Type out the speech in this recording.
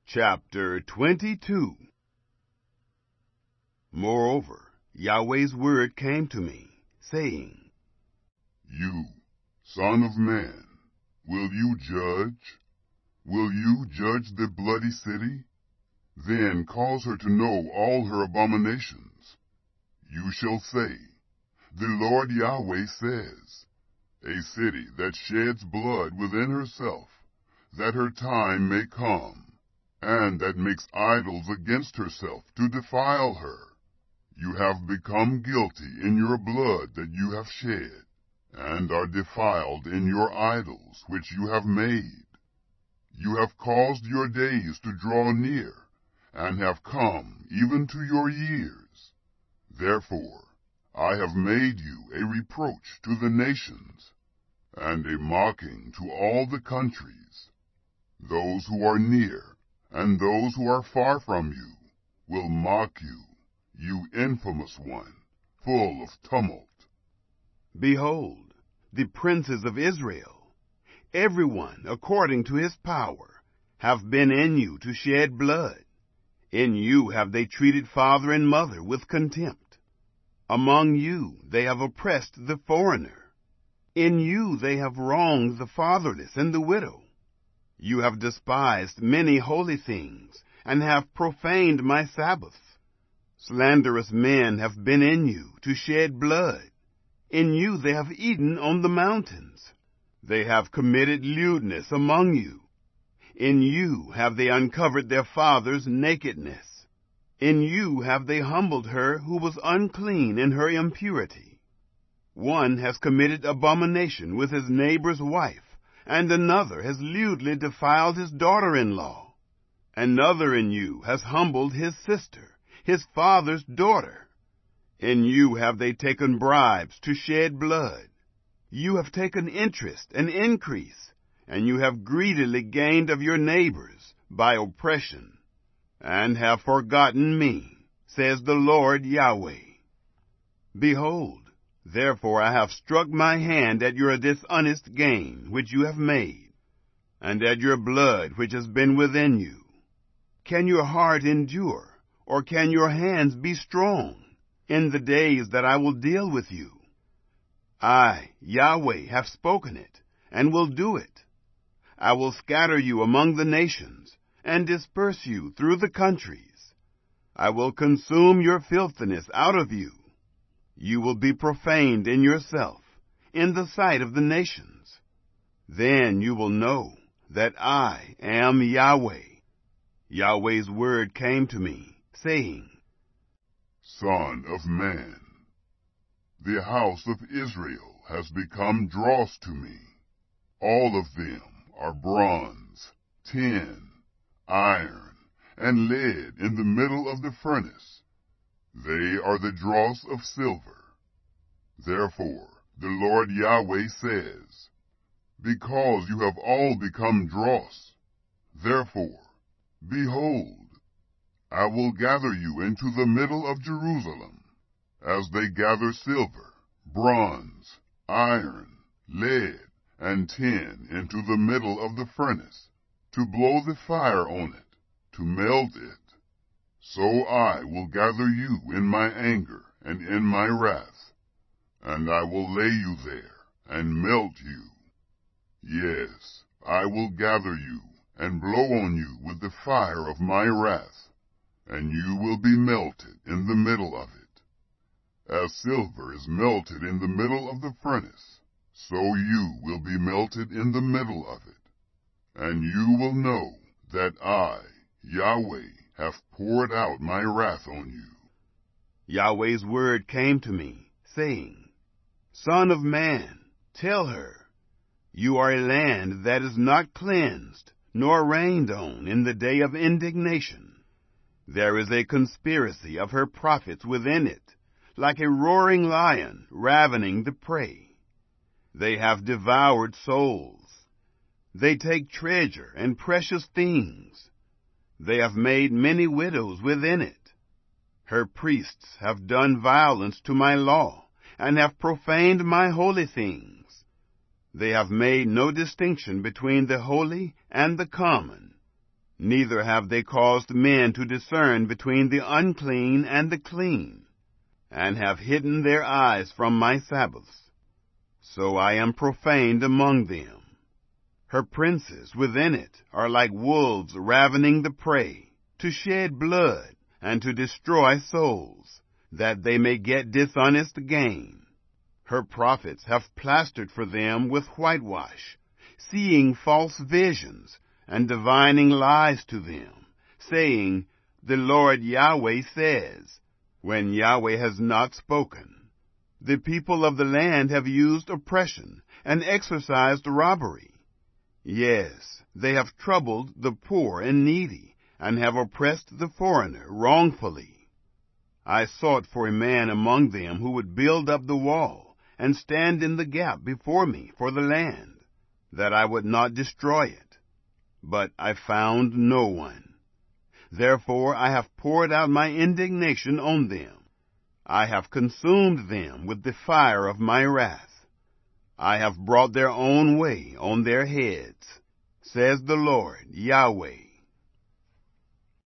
Chapter 22. Moreover, Yahweh's word came to me, saying, You, son of man, will you judge? Will you judge the bloody city? Then cause her to know all her abominations. You shall say, The Lord Yahweh says, a city that sheds blood within herself, that her time may come, and that makes idols against herself to defile her. You have become guilty in your blood that you have shed, and are defiled in your idols which you have made. You have caused your days to draw near, and have come even to your years. Therefore I have made you a reproach to the nations, and a mocking to all the countries. Those who are near, and those who are far from you, will mock you, you infamous one, full of tumult. Behold, the princes of Israel, everyone according to his power, have been in you to shed blood. In you have they treated father and mother with contempt. Among you they have oppressed the foreigner. In you they have wronged the fatherless and the widow. You have despised many holy things, and have profaned my Sabbaths. Slanderous men have been in you to shed blood. In you they have eaten on the mountains. They have committed lewdness among you. In you have they uncovered their father's nakedness. In you have they humbled her who was unclean in her impurity. One has committed abomination with his neighbor's wife, and another has lewdly defiled his daughter-in-law. Another in you has humbled his sister, his father's daughter. In you have they taken bribes to shed blood. You have taken interest and increase, and you have greedily gained of your neighbors by oppression, and have forgotten me, says the Lord Yahweh. Behold, therefore I have struck my hand at your dishonest gain which you have made, and at your blood which has been within you. Can your heart endure, or can your hands be strong, in the days that I will deal with you? I, Yahweh, have spoken it, and will do it. I will scatter you among the nations, and disperse you through the countries. I will consume your filthiness out of you. You will be profaned in yourself, in the sight of the nations. Then you will know that I am Yahweh. Yahweh's word came to me, saying, Son of man, the house of Israel has become dross to me. All of them are bronze, tin, iron, and lead in the middle of the furnace. They are the dross of silver. Therefore the Lord Yahweh says, Because you have all become dross, therefore, behold, I will gather you into the middle of Jerusalem, as they gather silver, bronze, iron, lead, and tin into the middle of the furnace, to blow the fire on it, to melt it. So I will gather you in my anger and in my wrath, and I will lay you there and melt you. Yes, I will gather you and blow on you with the fire of my wrath, and you will be melted in the middle of it. As silver is melted in the middle of the furnace, so you will be melted in the middle of it. And you will know that I, Yahweh, have poured out my wrath on you. Yahweh's word came to me, saying, Son of man, tell her, you are a land that is not cleansed, nor rained on in the day of indignation. There is a conspiracy of her prophets within it, like a roaring lion ravening the prey. They have devoured souls. They take treasure and precious things. They have made many widows within it. Her priests have done violence to my law, and have profaned my holy things. They have made no distinction between the holy and the common. Neither have they caused men to discern between the unclean and the clean, and have hidden their eyes from my Sabbaths. So I am profaned among them. Her princes within it are like wolves ravening the prey, to shed blood and to destroy souls, that they may get dishonest gain. Her prophets have plastered for them with whitewash, seeing false visions, and divining lies to them, saying, The Lord Yahweh says, when Yahweh has not spoken. The people of the land have used oppression and exercised robbery. Yes, they have troubled the poor and needy, and have oppressed the foreigner wrongfully. I sought for a man among them who would build up the wall, and stand in the gap before me for the land, that I would not destroy it. But I found no one. Therefore I have poured out my indignation on them. I have consumed them with the fire of my wrath. I have brought their own way on their heads, says the Lord Yahweh.